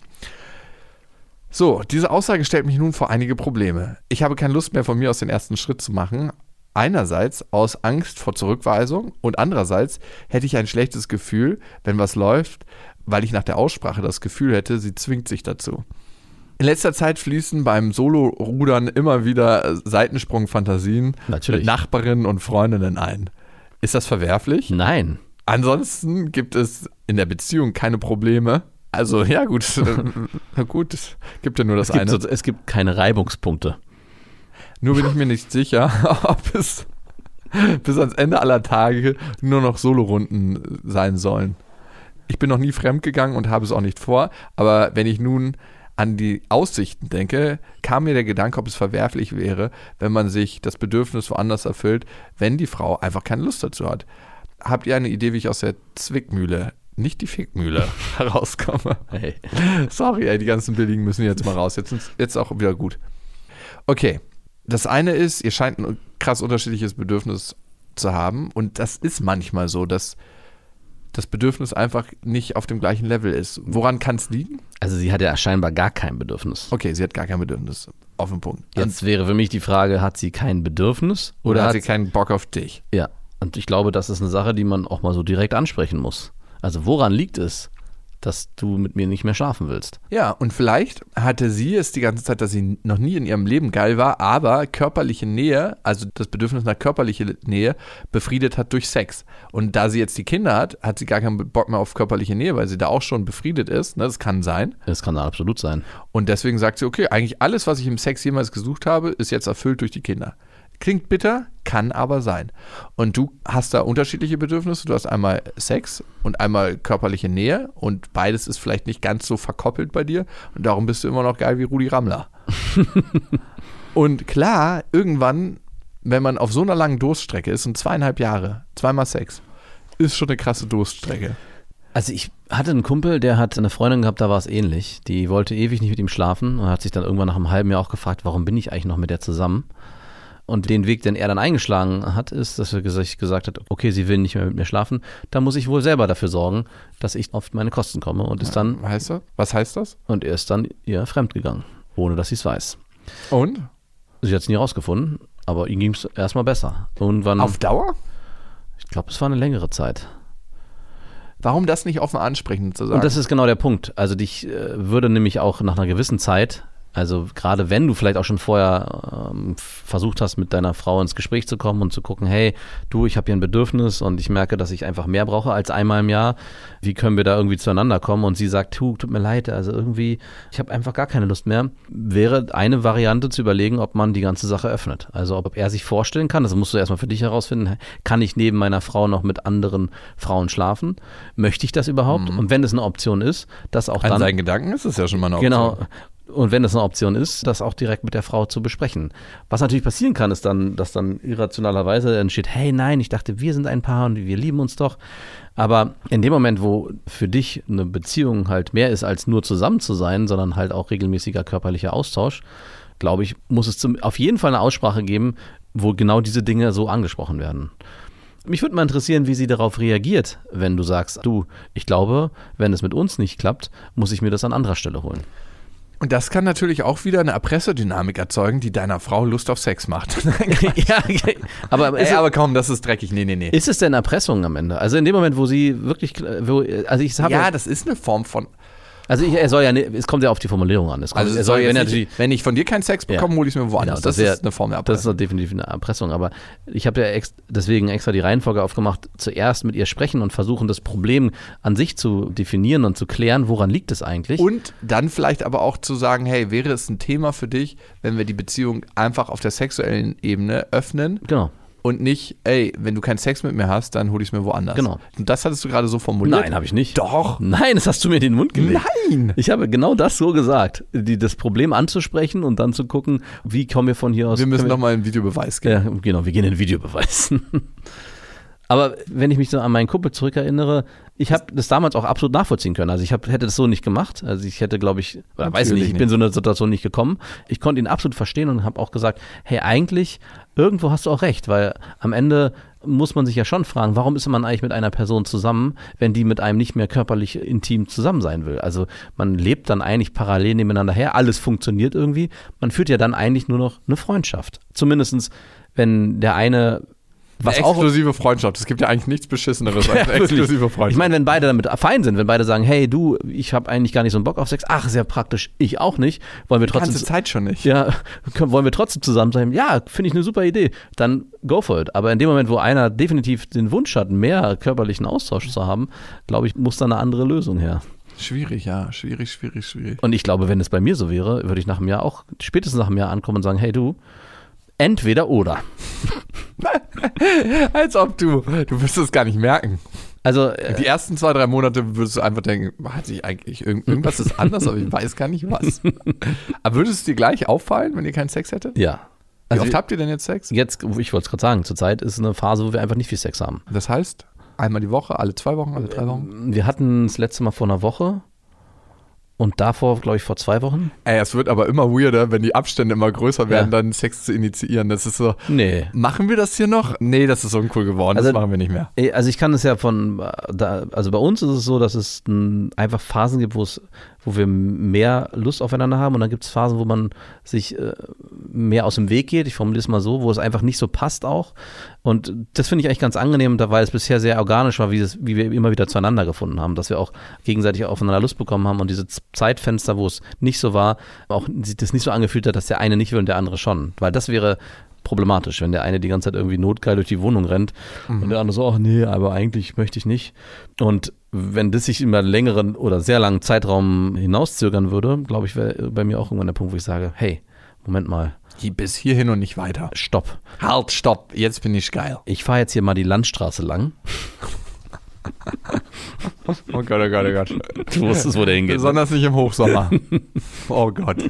So, diese Aussage stellt mich nun vor einige Probleme. Ich habe keine Lust mehr von mir aus den ersten Schritt zu machen. Einerseits aus Angst vor Zurückweisung und andererseits hätte ich ein schlechtes Gefühl, wenn was läuft, weil ich nach der Aussprache das Gefühl hätte, sie zwingt sich dazu. In letzter Zeit fließen beim Solo-Rudern immer wieder Seitensprung-Fantasien mit Nachbarinnen und Freundinnen ein. Ist das verwerflich? Nein. Ansonsten gibt es in der Beziehung keine Probleme. Also ja gut, gut, gibt ja nur das eine. Es gibt keine Reibungspunkte. Nur bin ich mir nicht sicher, ob es bis ans Ende aller Tage nur noch Solorunden sein sollen. Ich bin noch nie fremdgegangen und habe es auch nicht vor, aber wenn ich nun an die Aussichten denke, kam mir der Gedanke, ob es verwerflich wäre, wenn man sich das Bedürfnis woanders erfüllt, wenn die Frau einfach keine Lust dazu hat. Habt ihr eine Idee, wie ich aus der Zwickmühle, nicht die Fickmühle, herauskomme? Hey. Sorry, ey, die ganzen Billigen müssen jetzt mal raus. Jetzt auch wieder gut. Okay, das eine ist, ihr scheint ein krass unterschiedliches Bedürfnis zu haben und das ist manchmal so, dass das Bedürfnis einfach nicht auf dem gleichen Level ist. Woran kann es liegen? Also sie hat ja scheinbar gar kein Bedürfnis. Okay, sie hat gar kein Bedürfnis. Auf den Punkt. Jetzt wäre für mich die Frage, hat sie kein Bedürfnis? Oder hat sie keinen Bock auf dich? Ja, und ich glaube, das ist eine Sache, die man auch mal so direkt ansprechen muss. Also woran liegt es, dass du mit mir nicht mehr schlafen willst? Ja, und vielleicht hatte sie es die ganze Zeit, dass sie noch nie in ihrem Leben geil war, aber körperliche Nähe, also das Bedürfnis nach körperlicher Nähe, befriedet hat durch Sex. Und da sie jetzt die Kinder hat, hat sie gar keinen Bock mehr auf körperliche Nähe, weil sie da auch schon befriedet ist. Ne? Das kann sein. Das kann absolut sein. Und deswegen sagt sie, okay, eigentlich alles, was ich im Sex jemals gesucht habe, ist jetzt erfüllt durch die Kinder. Klingt bitter, kann aber sein. Und du hast da unterschiedliche Bedürfnisse. Du hast einmal Sex und einmal körperliche Nähe und beides ist vielleicht nicht ganz so verkoppelt bei dir und darum bist du immer noch geil wie Rudi Rammler. Und klar, irgendwann, wenn man auf so einer langen Durststrecke ist und 2,5 Jahre, 2-mal Sex, ist schon eine krasse Durststrecke. Also ich hatte einen Kumpel, der hat eine Freundin gehabt, da war es ähnlich. Die wollte ewig nicht mit ihm schlafen und hat sich dann irgendwann nach einem halben Jahr auch gefragt, warum bin ich eigentlich noch mit der zusammen? Und den Weg, den er dann eingeschlagen hat, ist, dass er gesagt hat, okay, sie will nicht mehr mit mir schlafen, da muss ich wohl selber dafür sorgen, dass ich auf meine Kosten komme und ist dann... Was heißt das? Und er ist dann ihr fremdgegangen, ohne dass sie es weiß. Und? Sie hat es nie rausgefunden, aber ihm ging es erstmal besser. Irgendwann, Auf Dauer? Ich glaube, es war eine längere Zeit. Warum das nicht offen ansprechen zu sagen? Und das ist genau der Punkt. Also dich würde nämlich auch nach einer gewissen Zeit, also gerade wenn du vielleicht auch schon vorher versucht hast, mit deiner Frau ins Gespräch zu kommen und zu gucken, hey, du, ich habe hier ein Bedürfnis und ich merke, dass ich einfach mehr brauche als einmal im Jahr. Wie können wir da irgendwie zueinander kommen? Und sie sagt, tut mir leid, also irgendwie, ich habe einfach gar keine Lust mehr. Wäre eine Variante zu überlegen, ob man die ganze Sache öffnet. Also ob er sich vorstellen kann, das musst du erstmal für dich herausfinden, kann ich neben meiner Frau noch mit anderen Frauen schlafen? Möchte ich das überhaupt? Und wenn es eine Option ist, das auch dann... An seinen Gedanken ist es ja schon mal eine Option. Genau. Und wenn das eine Option ist, das auch direkt mit der Frau zu besprechen. Was natürlich passieren kann, ist dann, dass dann irrationalerweise entsteht, hey, nein, ich dachte, wir sind ein Paar und wir lieben uns doch. Aber in dem Moment, wo für dich eine Beziehung halt mehr ist, als nur zusammen zu sein, sondern halt auch regelmäßiger körperlicher Austausch, glaube ich, muss es auf jeden Fall eine Aussprache geben, wo genau diese Dinge so angesprochen werden. Mich würde mal interessieren, wie sie darauf reagiert, wenn du sagst, du, ich glaube, wenn es mit uns nicht klappt, muss ich mir das an anderer Stelle holen. Und das kann natürlich auch wieder eine Erpresserdynamik erzeugen, die deiner Frau Lust auf Sex macht. Ja, aber komm, das ist dreckig. Nee. Ist es denn Erpressung am Ende? Also in dem Moment, wo sie wirklich, ja, das ist eine Form von... Also er soll ja, es kommt ja auf die Formulierung an. Wenn ich von dir keinen Sex bekomme, hole ich es mir woanders. Genau, das ist eine Form der Erpressung. Das ist definitiv eine Erpressung. Aber ich habe ja deswegen extra die Reihenfolge aufgemacht, zuerst mit ihr sprechen und versuchen, das Problem an sich zu definieren und zu klären, woran liegt es eigentlich. Und dann vielleicht aber auch zu sagen, hey, wäre es ein Thema für dich, wenn wir die Beziehung einfach auf der sexuellen Ebene öffnen? Genau. Und nicht, ey, wenn du keinen Sex mit mir hast, dann hol ich es mir woanders. Genau. Und das hattest du gerade so formuliert? Nein, habe ich nicht. Doch. Nein, das hast du mir in den Mund gelegt. Nein. Ich habe genau das so gesagt. Das Problem anzusprechen und dann zu gucken, wie kommen wir von hier aus. Wir müssen nochmal einen Videobeweis geben. Ja, genau, wir gehen in den Videobeweis. Aber wenn ich mich so an meinen Kumpel zurückerinnere, ich habe das damals auch absolut nachvollziehen können. Also ich hätte das so nicht gemacht. Also ich hätte, glaube ich, oder weiß nicht, ich bin so in eine Situation nicht gekommen. Ich konnte ihn absolut verstehen und habe auch gesagt, hey, eigentlich, irgendwo hast du auch recht, weil am Ende muss man sich ja schon fragen, warum ist man eigentlich mit einer Person zusammen, wenn die mit einem nicht mehr körperlich intim zusammen sein will? Also man lebt dann eigentlich parallel nebeneinander her, alles funktioniert irgendwie. Man führt ja dann eigentlich nur noch eine Freundschaft. Zumindest, wenn der eine... Exklusive Freundschaft. Es gibt ja eigentlich nichts Beschisseneres als eine exklusive Freundschaft. Ich meine, wenn beide damit fein sind, wenn beide sagen, hey du, ich habe eigentlich gar nicht so einen Bock auf Sex, ach, sehr praktisch, ich auch nicht, wollen wir trotzdem... Die ganze Zeit schon nicht. Ja, wollen wir trotzdem zusammen sein? Ja, finde ich eine super Idee. Dann go for it. Aber in dem Moment, wo einer definitiv den Wunsch hat, mehr körperlichen Austausch zu haben, glaube ich, muss da eine andere Lösung her. Schwierig, ja. Schwierig. Und ich glaube, wenn es bei mir so wäre, würde ich nach einem Jahr auch, spätestens nach einem Jahr ankommen und sagen, hey du, entweder oder. Als ob du wirst es gar nicht merken. Also die ersten 2-3 Monate würdest du einfach denken, hat sich eigentlich irgendwas ist anders, aber ich weiß gar nicht was. Aber würde es dir gleich auffallen, wenn ihr keinen Sex hättet? Ja. Wie oft habt ihr denn jetzt Sex? Jetzt, ich wollte es gerade sagen, zurzeit ist eine Phase, wo wir einfach nicht viel Sex haben. Das heißt, einmal die Woche, alle 2 Wochen, alle 3 Wochen? Wir hatten das letzte Mal vor einer Woche. Und davor, glaube ich, vor 2 Wochen. Ey, es wird aber immer weirder, wenn die Abstände immer größer werden, dann Sex zu initiieren. Das ist so, machen wir das hier noch? Nee, das ist uncool geworden, das machen wir nicht mehr. Also ich kann es ja also bei uns ist es so, dass es einfach Phasen gibt, wo wir mehr Lust aufeinander haben und dann gibt es Phasen, wo man sich mehr aus dem Weg geht, ich formuliere es mal so, wo es einfach nicht so passt auch. Und das finde ich eigentlich ganz angenehm, weil es bisher sehr organisch war, wie wir immer wieder zueinander gefunden haben, dass wir auch gegenseitig aufeinander Lust bekommen haben und diese Zeitfenster, wo es nicht so war, auch das nicht so angefühlt hat, dass der eine nicht will und der andere schon. Weil das wäre problematisch, wenn der eine die ganze Zeit irgendwie notgeil durch die Wohnung rennt und der andere so, ach nee, aber eigentlich möchte ich nicht. Und wenn das sich über einen längeren oder sehr langen Zeitraum hinauszögern würde, glaube ich, wäre bei mir auch irgendwann der Punkt, wo ich sage, hey, Moment mal. Bis hierhin und nicht weiter. Stopp. Halt, stopp. Jetzt bin ich geil. Ich fahre jetzt hier mal die Landstraße lang. Oh Gott, oh Gott, oh Gott. Du wusstest, wo der hingeht. Besonders nicht im Hochsommer. Oh Gott.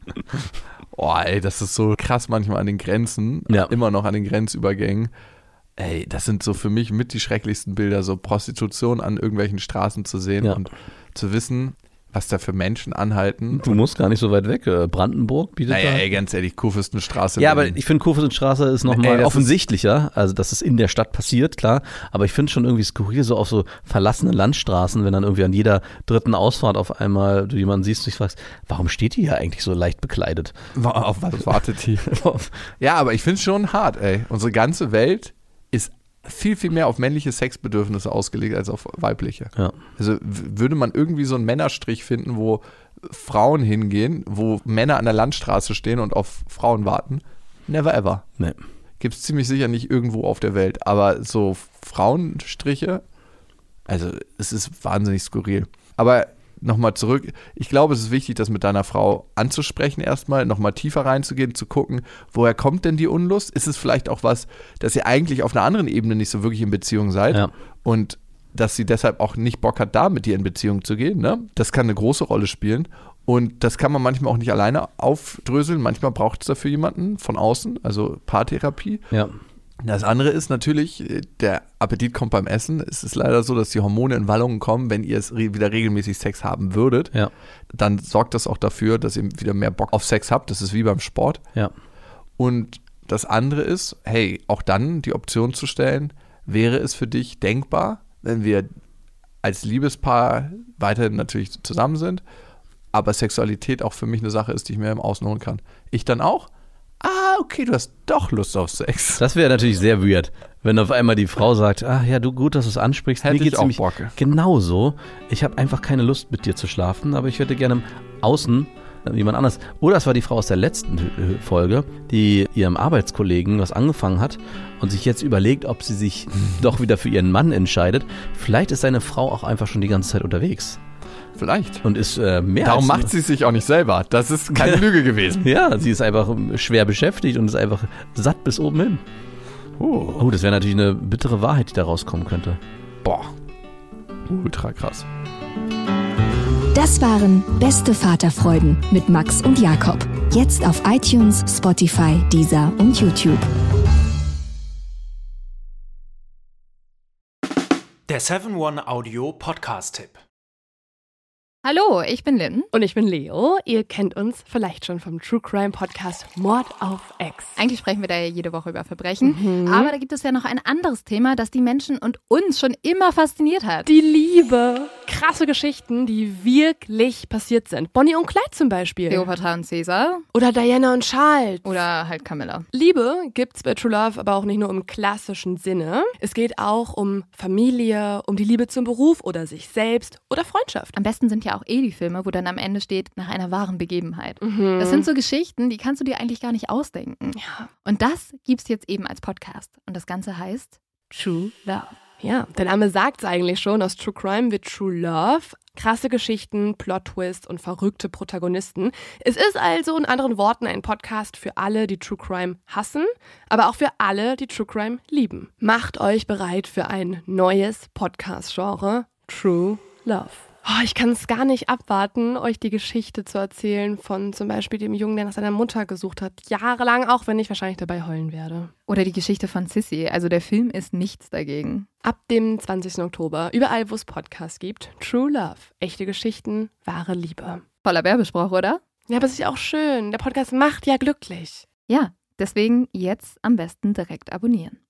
Oh, ey, das ist so krass manchmal an den Grenzen. Ja. Immer noch an den Grenzübergängen. Ey, das sind so für mich mit die schrecklichsten Bilder, so Prostitution an irgendwelchen Straßen zu sehen und zu wissen, was da für Menschen anhalten. Du musst gar nicht so weit weg. Brandenburg bietet Naja, da. ey, ganz ehrlich, Kurfürstenstraße. Ja, aber ich finde, Kurfürstenstraße ist nochmal offensichtlicher. Also, dass es in der Stadt passiert, klar. Aber ich finde es schon irgendwie skurril, so auf so verlassenen Landstraßen, wenn dann irgendwie an jeder dritten Ausfahrt auf einmal du jemanden siehst, du dich fragst, warum steht die hier eigentlich so leicht bekleidet? Auf was wartet die? Ja, aber ich finde es schon hart, ey. Unsere ganze Welt ist viel, viel mehr auf männliche Sexbedürfnisse ausgelegt als auf weibliche. Ja. Also würde man irgendwie so einen Männerstrich finden, wo Frauen hingehen, wo Männer an der Landstraße stehen und auf Frauen warten? Never ever. Nee. Gibt es ziemlich sicher nicht irgendwo auf der Welt. Aber so Frauenstriche, also es ist wahnsinnig skurril. Aber nochmal zurück, ich glaube, es ist wichtig, das mit deiner Frau anzusprechen erstmal, nochmal tiefer reinzugehen, zu gucken, woher kommt denn die Unlust? Ist es vielleicht auch was, dass ihr eigentlich auf einer anderen Ebene nicht so wirklich in Beziehung seid und dass sie deshalb auch nicht Bock hat, da mit dir in Beziehung zu gehen, ne? Das kann eine große Rolle spielen und das kann man manchmal auch nicht alleine aufdröseln, manchmal braucht es dafür jemanden von außen, also Paartherapie. Ja. Das andere ist natürlich, der Appetit kommt beim Essen. Es ist leider so, dass die Hormone in Wallungen kommen, wenn ihr es wieder regelmäßig Sex haben würdet. Ja. Dann sorgt das auch dafür, dass ihr wieder mehr Bock auf Sex habt. Das ist wie beim Sport. Ja. Und das andere ist, hey, auch dann die Option zu stellen, wäre es für dich denkbar, wenn wir als Liebespaar weiterhin natürlich zusammen sind, aber Sexualität auch für mich eine Sache ist, die ich mir im Außen holen kann. Ich dann auch? Okay, du hast doch Lust auf Sex. Das wäre natürlich sehr weird, wenn auf einmal die Frau sagt, ja, du, gut, dass du es ansprichst. Hätte Mir geht's ich auch nämlich Bock. genauso. Ich habe einfach keine Lust, mit dir zu schlafen, aber ich hätte gerne außen jemand anders. Oder es war die Frau aus der letzten Folge, die ihrem Arbeitskollegen was angefangen hat und sich jetzt überlegt, ob sie sich doch wieder für ihren Mann entscheidet. Vielleicht ist seine Frau auch einfach schon die ganze Zeit unterwegs. Vielleicht. Und ist mehr Darum als macht sie es sich auch nicht selber. Das ist keine Lüge gewesen. Ja, sie ist einfach schwer beschäftigt und ist einfach satt bis oben hin. Oh, das wäre natürlich eine bittere Wahrheit, die da rauskommen könnte. Boah. Ultra krass. Das waren Beste Vaterfreuden mit Max und Jakob. Jetzt auf iTunes, Spotify, Deezer und YouTube. Der 7-One-Audio-Podcast-Tipp. Hallo, ich bin Lynn. Und ich bin Leo. Ihr kennt uns vielleicht schon vom True Crime Podcast Mord auf Ex. Eigentlich sprechen wir da ja jede Woche über Verbrechen. Aber da gibt es ja noch ein anderes Thema, das die Menschen und uns schon immer fasziniert hat. Die Liebe. Krasse Geschichten, die wirklich passiert sind. Bonnie und Clyde zum Beispiel. Cleopatra und Caesar. Oder Diana und Charles. Oder halt Camilla. Liebe gibt's bei True Love aber auch nicht nur im klassischen Sinne. Es geht auch um Familie, um die Liebe zum Beruf oder sich selbst oder Freundschaft. Am besten sind ja auch die Filme, wo dann am Ende steht, nach einer wahren Begebenheit. Das sind so Geschichten, die kannst du dir eigentlich gar nicht ausdenken. Ja. Und das gibt's jetzt eben als Podcast. Und das Ganze heißt True Love. Ja, der Name sagt's eigentlich schon, aus True Crime wird True Love. Krasse Geschichten, Plot-Twists und verrückte Protagonisten. Es ist also in anderen Worten ein Podcast für alle, die True Crime hassen, aber auch für alle, die True Crime lieben. Macht euch bereit für ein neues Podcast-Genre, True Love. Oh, ich kann es gar nicht abwarten, euch die Geschichte zu erzählen von zum Beispiel dem Jungen, der nach seiner Mutter gesucht hat. Jahrelang, auch wenn ich wahrscheinlich dabei heulen werde. Oder die Geschichte von Sissy. Also der Film ist nichts dagegen. Ab dem 20. Oktober, überall wo es Podcasts gibt, True Love. Echte Geschichten, wahre Liebe. Voller Werbespruch, oder? Ja, aber es ist ja auch schön. Der Podcast macht ja glücklich. Ja, deswegen jetzt am besten direkt abonnieren.